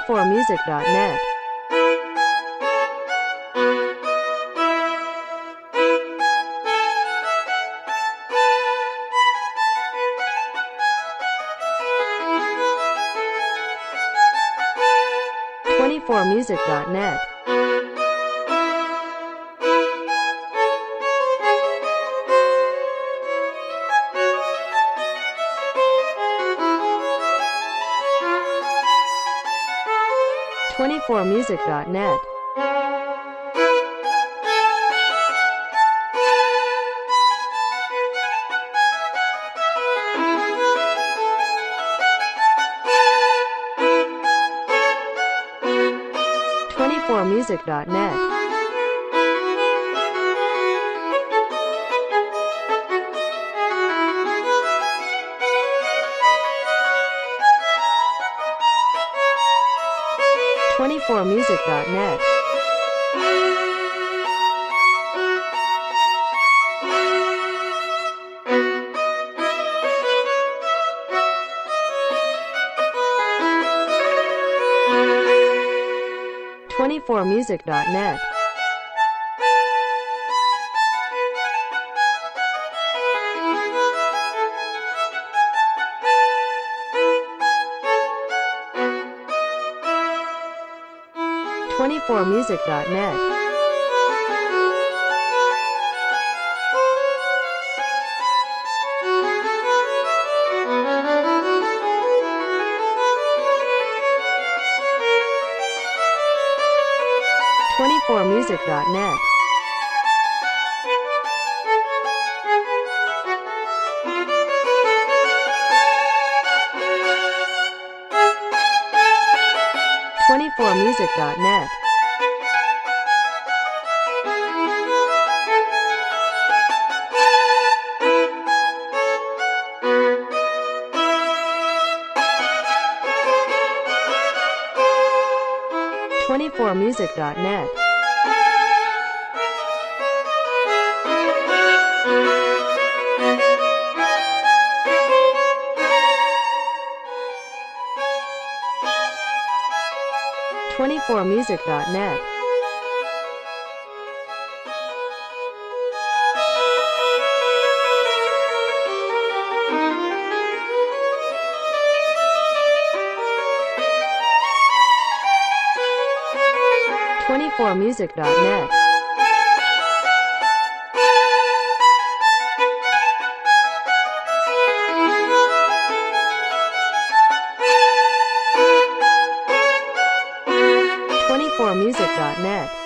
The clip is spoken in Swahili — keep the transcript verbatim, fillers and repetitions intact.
twenty-four music dot net twenty-four music dot net twenty-four music dot net twenty-four music dot net twenty-four music dot net twenty-four music dot net twenty-four music dot net twenty-four music dot net twenty-four music dot net twenty-four music dot net twenty-four music dot net twenty-four music dot net twenty-four music dot net